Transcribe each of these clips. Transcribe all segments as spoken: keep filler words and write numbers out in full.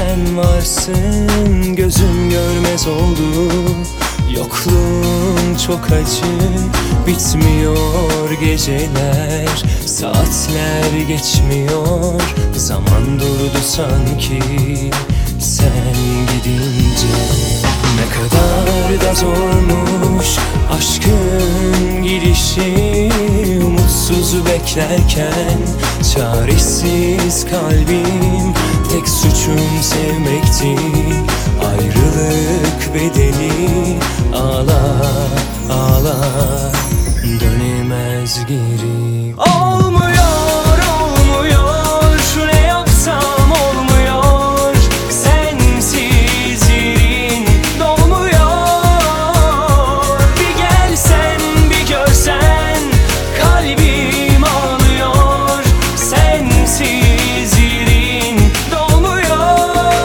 sen varsın gözüm görmez oldu. Yokluğun çok acı, bitmiyor geceler, saatler geçmiyor, zaman durdu sanki sen gidince. Ne kadar da zormuş aşkın gidişi, umutsuz beklerken çaresiz kalbim. Tek suçum sevmekti, ayrılık bedeli. Ağlar ağlar dönemez geri. Olmuyor olmuyor, ne yapsam olmuyor. Sensiz yerin dolmuyor. Bir gelsen bir görsen kalbim ağlıyor. Sensiz yerin dolmuyor.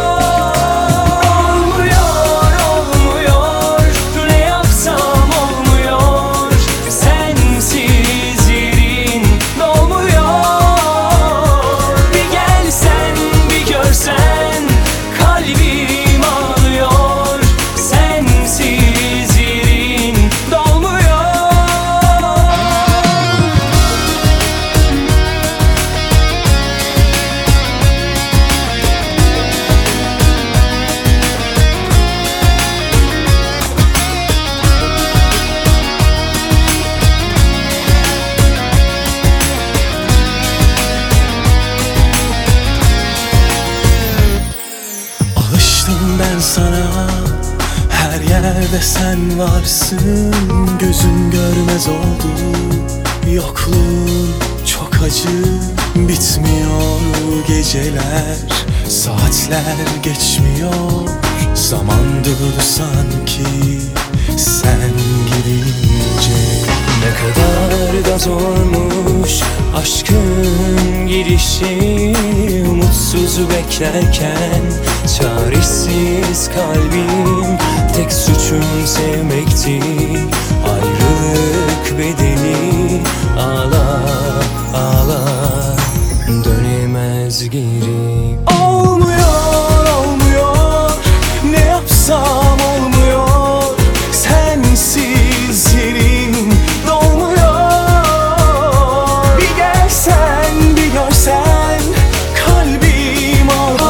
Olmuyor olmuyor, ne yapsam olmuyor. Sensiz yerin dolmuyor. Bir gelsen bir görsen kalbim ağlıyor. Sensiz yerin dolmuyor. Alıştım ben sana, her yerde sen varsın. Gözüm görmez oldu, yokluğun çok acı. Bitmiyor geceler, saatler geçmiyor, zaman durdu sanki sen gidince. Ne kadar da zormuş aşkın girişi, umutsuz beklerken çaresiz kalbim. Tek suçum sevmekti, ayrılık bedeli. Ağlar ağlar dönemez geri.